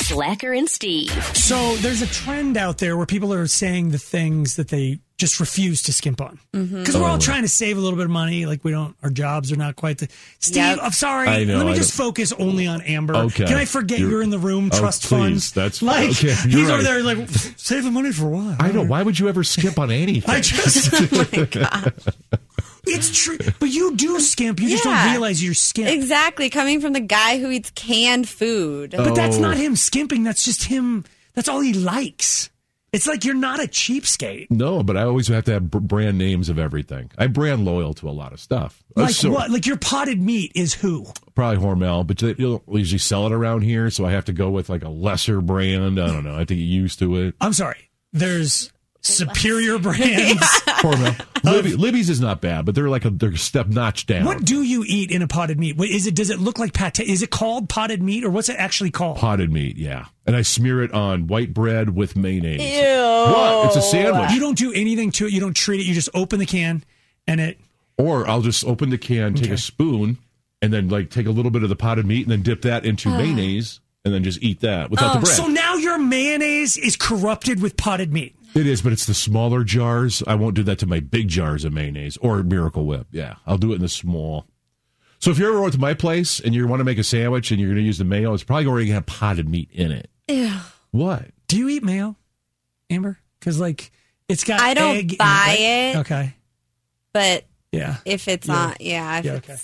Slacker and Steve. So there's a trend out there where people are saying the things that they just refuse to skimp on. Because we're all trying to save a little bit of money. Like our jobs are not quite the... Steve, I'm sorry. Let me just focus only on Amber. Okay. Can I forget you're in the room, trust funds? That's like, okay. He's over there like, saving money for what? I know. Why would you ever skimp on anything? Oh my God. It's true. But you do skimp. You just don't realize you're skimp. Exactly. Coming from the guy who eats canned food. But that's not him skimping. That's just him. That's all he likes. It's like you're not a cheapskate. No, but I always have to have brand names of everything. I'm brand loyal to a lot of stuff. Like what? Like your potted meat is who? Probably Hormel, but they don't usually sell it around here, so I have to go with like a lesser brand. I don't know. I have to get used to it. I'm sorry. There's superior brands. Hormel. Libby's is not bad, but they're a step notch down. What do you eat in a potted meat? Does it look like pate? Is it called potted meat, or what's it actually called? Potted meat, yeah. And I smear it on white bread with mayonnaise. Ew. What? It's a sandwich. You don't do anything to it. You don't treat it. You just open the can and it. Or I'll just open the can, take a spoon, and then take a little bit of the potted meat and then dip that into mayonnaise and then just eat that without the bread. So now your mayonnaise is corrupted with potted meat. It is, but it's the smaller jars. I won't do that to my big jars of mayonnaise or Miracle Whip. Yeah, I'll do it in the small. So if you're ever to my place and you want to make a sandwich and you're going to use the mayo, it's probably already going to have potted meat in it. Ew. What? Do you eat mayo, Amber? Because it's got I don't egg buy in it. Right? it. Okay. But yeah, if it's not, okay.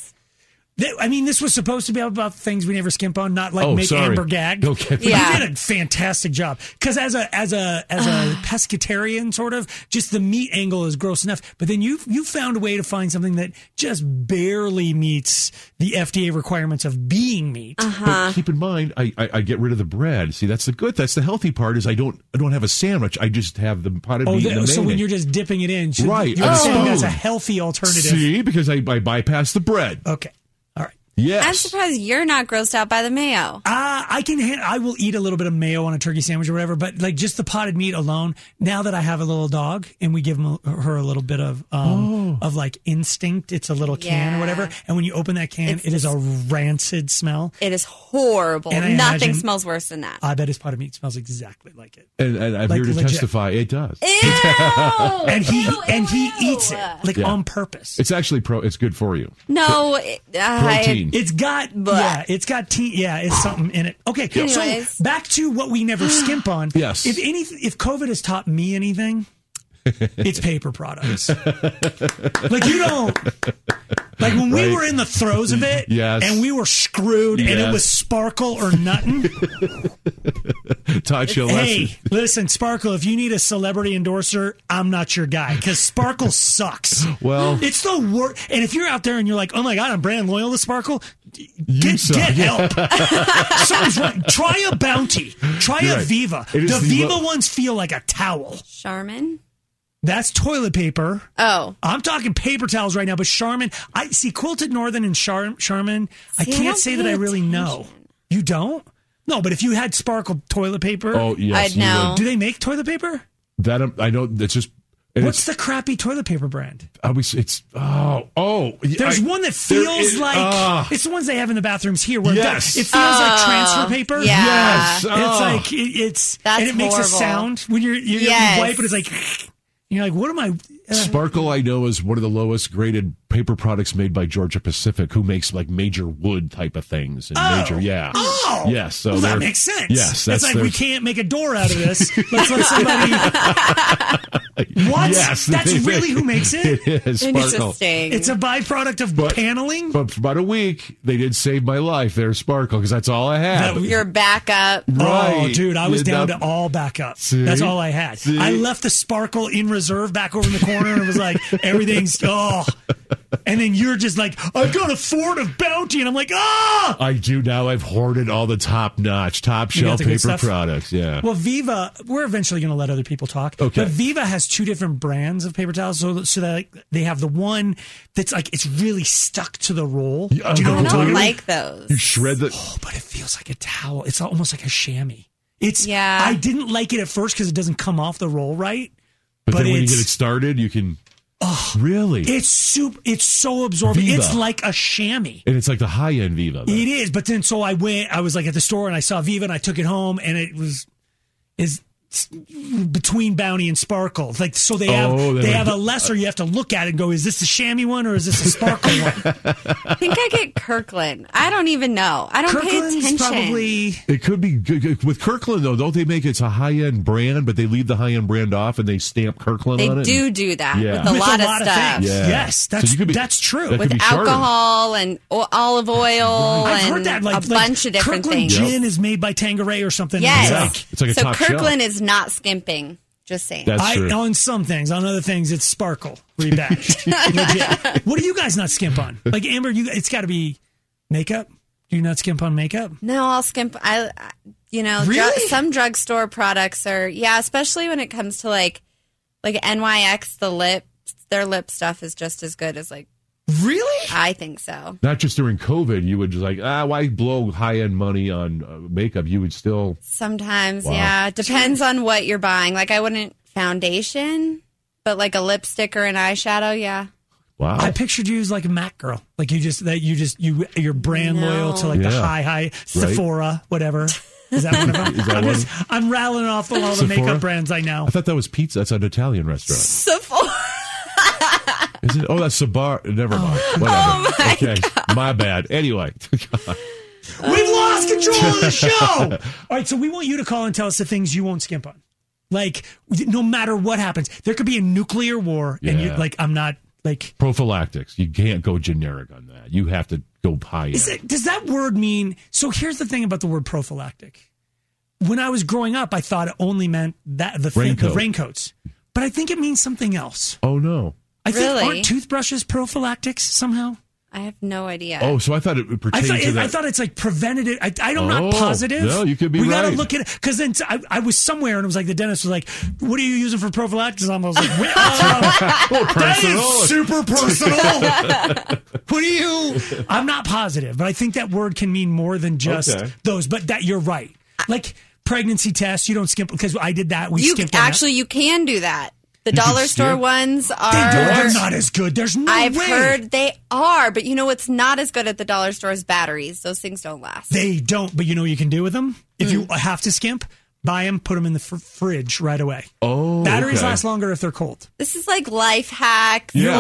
I mean, this was supposed to be about things we never skimp on, not make Amber gag. Okay. You did a fantastic job. Because as a pescatarian, sort of, just the meat angle is gross enough. But then you found a way to find something that just barely meets the FDA requirements of being meat. But keep in mind, I get rid of the bread. See, that's the healthy part is I don't have a sandwich. I just have the potted meat and the mayonnaise. So when you're just dipping it in, right? You're saying that's a healthy alternative. See, because I bypass the bread. Okay. Yes. I'm surprised you're not grossed out by the mayo. I will eat a little bit of mayo on a turkey sandwich or whatever, but just the potted meat alone. Now that I have a little dog and we give her a little bit of instinct, it's a little can or whatever. And when you open that can, it is a rancid smell. It is horrible. Nothing smells worse than that. I bet his potted meat smells exactly like it. And I'm here to testify, it does. Ew! and he eats it on purpose. It's actually it's good for you. No, protein. It's got it's something in it. Okay, Anyways. So back to what we never skimp on. Yes. If COVID has taught me anything, it's paper products. You don't when we were in the throes of it, and we were screwed, and it was Sparkle or nothing. Taught you a lesson. Hey, listen, Sparkle, if you need a celebrity endorser, I'm not your guy because Sparkle sucks. Well, it's the worst. And if you're out there and you're like, oh my God, I'm brand loyal to Sparkle, get help. Something's wrong. Try a Bounty. Try a Viva. The Viva ones feel like a towel. Charmin? That's toilet paper. Oh. I'm talking paper towels right now, but Charmin, I see Quilted Northern and Charmin. I can't say that I really know. You don't? No, but if you had Sparkle toilet paper. Oh, yes. I'd know. Do they make toilet paper? That I know. It's just. What's the crappy toilet paper brand? There's one that feels like it's the ones they have in the bathrooms here. Where it feels like transfer paper. Yeah. Yes, it's That's and it makes horrible. a sound when you wipe it. It's like you're like, what am I? Sparkle, I know, is one of the lowest graded paper products made by Georgia Pacific, who makes major wood type of things and yes. So that makes sense. Yes, it's like we can't make a door out of this. Let's let somebody. What? Yes, that's really who makes it. It is Sparkle. Interesting. It's a byproduct of paneling. But for about a week, they did save my life. There's Sparkle because that's all I had. Your backup. Right. Oh, dude, I was down to all backup. See? That's all I had. See? I left the Sparkle in reserve back over in the corner and it was like, everything's, And then you're just like, I've got a Ford of Bounty. And I'm like, I do now. I've hoarded all the top shelf paper products. Yeah. Well, Viva, we're eventually going to let other people talk. Okay. But Viva has two different brands of paper towels. So that they have the one that's it's really stuck to the roll. Do you know what I'm I talking don't about? like those. You shred the. Oh, but it feels like a towel. It's almost like a chamois. Yeah. I didn't like it at first because it doesn't come off the roll right. But then when you get it started, you can. Really? It's so absorbent. Viva. It's like a chamois. And it's like the high-end Viva. Then. It is, but then so I was like at the store and I saw Viva and I took it home and is between Bounty and Sparkle. Like, so they have a lesser, you have to look at it and go, is this the chamois one or is this a Sparkle one? I think I get Kirkland. I don't even know. I don't pay attention. Probably. It could be with Kirkland though. Don't they make it's a high-end brand, but they leave the high-end brand off and they stamp Kirkland on it? They do that Yeah. with a lot of stuff. Things. Yeah. Yes, that's true. That could With be Chardonnay. alcohol and olive oil I've and heard that, a bunch of different Kirkland things. gin is made by Tanqueray or something. Yes. It's like a so top Kirkland shelf. is not skimping. Just saying. That's true. On some things, on other things, it's Sparkle rebadged. Legit. What do you guys not skimp on? Like Amber, it's got to be makeup. Do you not skimp on makeup? No, I'll skimp. Really? Some drugstore products are, especially when it comes to like NYX, their lip stuff is just as good as Really? I think so. Not just during COVID, you would just like, why blow high-end money on makeup? You would still... Sometimes, Wow. yeah. Depends on what you're buying. Like I wouldn't foundation, but like a lipstick or an eyeshadow, yeah. Wow. I pictured you as like a MAC girl. Like you're brand loyal to like the high Sephora, whatever. Is that one of them? Is that one? I'm rattling off all the Sephora? makeup brands I know. I thought that was pizza. That's an Italian restaurant. Sephora. Is it? Oh, that's Sabar. Never mind. Whatever. My bad. Anyway. We've lost control of the show. All right, so we want you to call and tell us the things you won't skimp on. Like, no matter what happens, there could be a nuclear war, and Yeah. I'm not like Prophylactics. You can't go generic on that. You have to go high-end. Does that word mean? So here's the thing about the word prophylactic. When I was growing up, I thought it only meant the raincoats, but I think it means something else. Oh, no. I think Really? aren't toothbrushes prophylactics somehow? I have no idea. Oh, so I thought it pertained to that. I thought it's like preventative. I'm not positive. No, you could be we right. We gotta look at it because then I was somewhere and it was like the dentist was like, "What are you using for prophylactics?" And I was like, "That is super personal." What do you? I'm not positive, but I think that word can mean more than just those. But that you're right. Like pregnancy tests, you don't skimp because I did that. We skipped actually, you can do that. The dollar store ones are... They're not as good. There's no way. I've heard they are, but you know what's not as good at the dollar store is batteries. Those things don't last. They don't, but you know what you can do with them? If you have to skimp, buy them, put them in the fridge right away. Oh, batteries last longer if they're cold. This is like life hack. Yeah.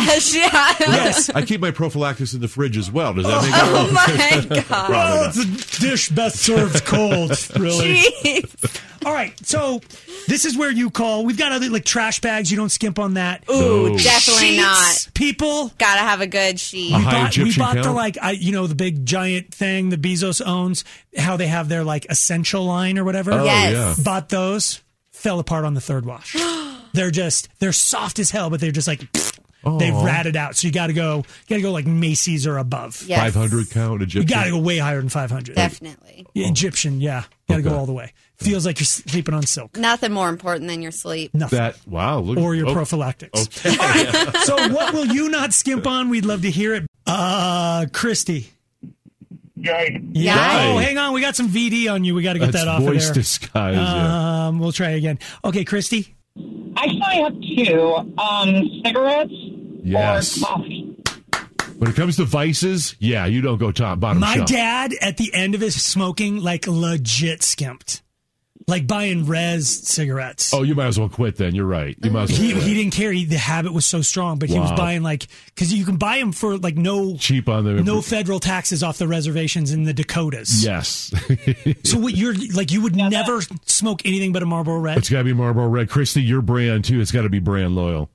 Yes. I keep my prophylactics in the fridge as well. Does that make Oh my God. Well, it's a dish best served cold, really. Jeez. All right, so this is where you call. We've got other like trash bags. You don't skimp on that. Ooh, No. definitely Sheets, not. people. Gotta have a good sheet. We bought the count? the big giant thing that Bezos owns. How they have their like essential line or whatever. Oh, Yes. yeah. Bought those. Fell apart on the third wash. They're soft as hell, but they're just like they've ratted out. So you got to go like Macy's or above. Yes. 500 count Egyptian. You got to go way higher than 500. Definitely. Egyptian, yeah. Got to go Okay. all the way. Feels like you're sleeping on silk. Nothing more important than your sleep. Nothing. Look, Or your prophylactics. Okay. All right. So what will you not skimp on? We'd love to hear it. Christy. Yay. Yeah. Yay. Oh, hang on. We got some VD on you. We got to get That's that off voice of there. disguise. Yeah. We'll try again. Okay, Christy. Actually, I have two. Cigarettes Yes. or coffee. When it comes to vices, you don't go bottom My shelf. dad, at the end of his smoking, like legit skimped. Like buying Rez cigarettes. Oh, you might as well quit then. You're right. You might as well He quit. didn't care. The habit was so strong, but he was Wow. buying because you can buy them for like cheap on the no federal taxes off the reservations in the Dakotas. Yes. So what you're like, you would never smoke anything but a Marlboro Red. It's got to be Marlboro Red. Christy, your brand too. It's got to be brand loyal.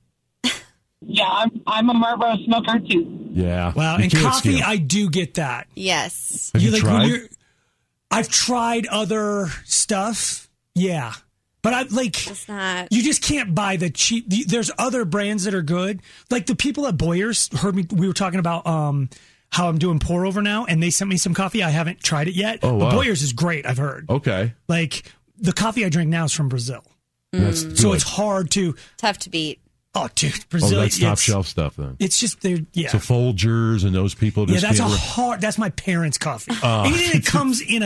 Yeah, I'm a Marlboro smoker too. Yeah. Wow, You and can't coffee, skip. I do get that. Yes. Have you like, tried? I've tried other stuff. Yeah. But I like It's not. you just can't buy the cheap. There's other brands that are good. Like the people at Boyer's heard me. We were talking about how I'm doing pour over now, and they sent me some coffee. I haven't tried it yet. Oh, But wow. Boyer's is great. I've heard. Okay. Like the coffee I drink now is from Brazil, That's so good. it's hard to. Tough to beat. Oh, dude, Oh, Brazil. that's top it's- shelf stuff then. It's just they're So Folgers and those people just that's can't. that's my parents' coffee. Anything that comes in a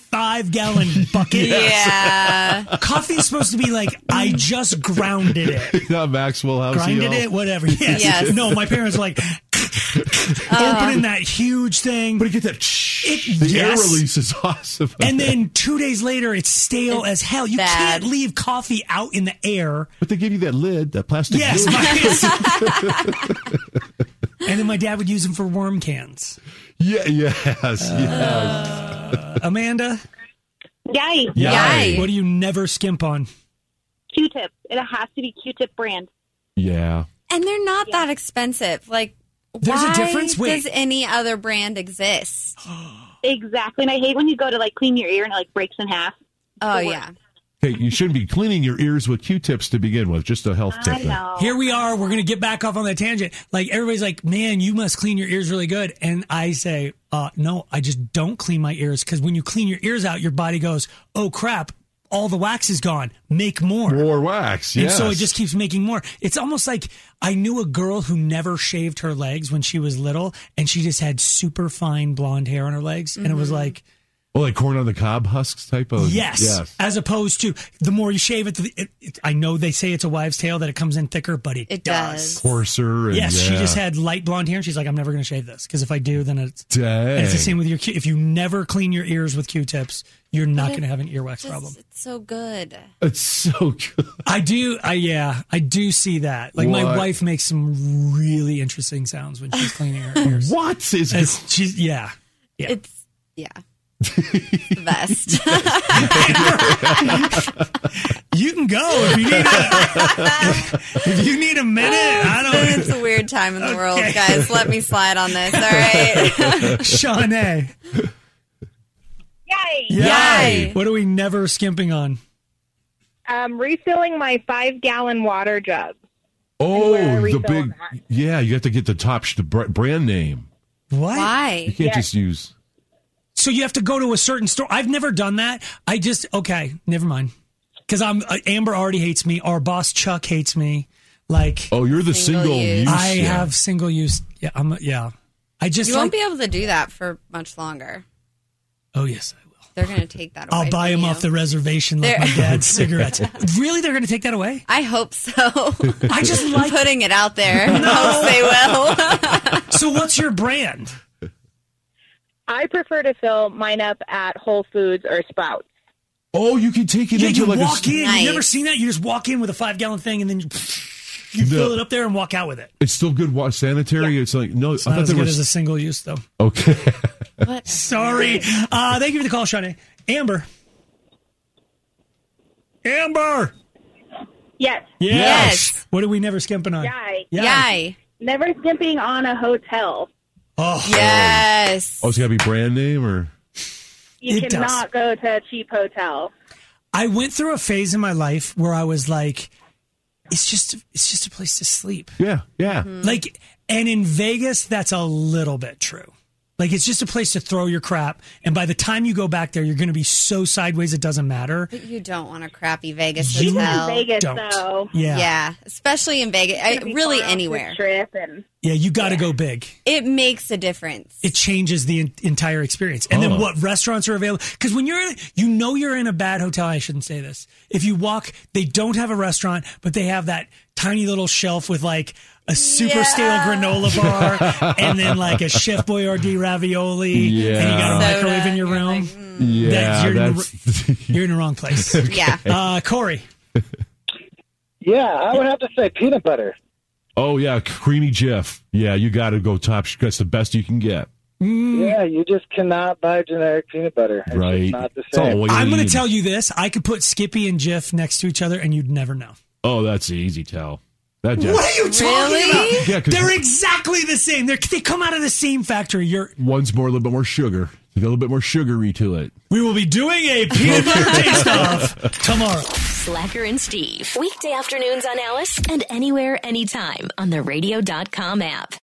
5-gallon bucket. Yeah. Coffee is supposed to be like, I just grounded it. Not Maxwell House. Grinded it, whatever. Yes. Yes. No, my parents were like opening that huge thing. But you get that the air release is awesome. And then 2 days later, it's stale as hell. You bad. can't leave coffee out in the air. But they give you that lid, that plastic Yes. lid. And then my dad would use them for worm cans. Yes. Amanda? Yay. Yay. What do you never skimp on? Q-tip. It has to be Q-tip brand. Yeah. And they're not that expensive. Like, There's a why difference? Wait. does any other brand exist? Exactly. And I hate when you go to like clean your ear and it like breaks in half. Oh, yeah. Hey, you shouldn't be cleaning your ears with Q-tips to begin with. Just a health tip. I know. Here we are. We're going to get back off on that tangent. Like, everybody's like, man, you must clean your ears really good. And I say, no, I just don't clean my ears. Because when you clean your ears out, your body goes, oh, crap, all the wax is gone. Make more. More wax, yes. And so it just keeps making more. It's almost like I knew a girl who never shaved her legs when she was little. And she just had super fine blonde hair on her legs. And it was like... Oh, like corn on the cob husks type of? Yes. As opposed to the more you shave it, I know they say it's a wives' tale that it comes in thicker, but it does. Coarser. And Yes, she just had light blonde hair, and she's like, I'm never going to shave this because if I do, then it's. Dang. And it's the same with your. If you never clean your ears with Q-tips, you're not going to have an earwax problem. It's so good. It's so good. I do see that. Like my What? wife makes some really interesting sounds when she's cleaning her ears. What is She's yeah. It's the best. You can go if you need a minute. I don't. It's a weird time in the world, guys. Let me slide on this. All right. Shawnee. Yay. Yay. What are we never skimping on? Refilling my 5-gallon water jug. Oh, the refill big. that. Yeah, you have to get the brand name. What? You Why? can't just use. So you have to go to a certain store. I've never done that. Okay, never mind. Because Amber already hates me. Our boss Chuck hates me. Like, Oh, you're the Single single use. use. I yeah. have single use. Yeah, I just You like. won't be able to do that for much longer. Oh yes, I will. They're going to take that away. I'll buy from him you. off the reservation like There- my dad's cigarettes. Really, they're going to take that away? I hope so. I just I'm like. putting it out there. Hope they will. So what's your brand? I prefer to fill mine up at Whole Foods or Sprouts. Oh, you can take it Yeah, into you like walk in. Nice. You never seen that? You just walk in with a 5-gallon thing and then you fill it up there and walk out with it. It's still good sanitary. It's like no. It's I not thought as there good was as a single use though. okay. What? Sorry. Thank you for the call, Shawnee. Amber. Amber. Yes. Yes. What are we never skimping on? Yay. Yay. Never skimping on a hotel. Oh, Yes. Oh, it's got to be brand name or You It cannot go to a cheap hotel. I went through a phase in my life where I was like, it's just a place to sleep. yeah. Like, and in Vegas, that's a little bit true. Like, it's just a place to throw your crap. And by the time you go back there, you're going to be so sideways it doesn't matter. But you don't want a crappy Vegas You hotel. Vegas, don't. though. Yeah. Yeah, especially in Vegas. It's gonna be Really far off anywhere. the Strip and Yeah, you got to go big. It makes a difference. It changes the entire experience. And then Oh. what restaurants are available? Because when you're in a bad hotel, I shouldn't say this. If you walk, they don't have a restaurant, but they have that tiny little shelf with like a super stale granola bar and then like a Chef Boyardee ravioli. Yeah. And you got a Soda, microwave in your you're room. like, Yeah, you're, in that's the, you're in the wrong place. Yeah. Corey. Yeah, I would have to say peanut butter. Oh yeah, creamy Jif. Yeah, you got to go top. That's the best you can get. Yeah, you just cannot buy generic peanut butter. It's Right. just not the It's all same. oily. I'm going to tell you this. I could put Skippy and Jif next to each other and you'd never know. Oh, that's an easy tell. That What are you talking Really? about? Yeah, 'cause They're exactly the same. They come out of the same factory. one's a little bit more sugar. A little bit more sugary to it. We will be doing a peanut butter taste off tomorrow. Slacker and Steve. Weekday afternoons on Alice and anywhere, anytime on the radio.com app.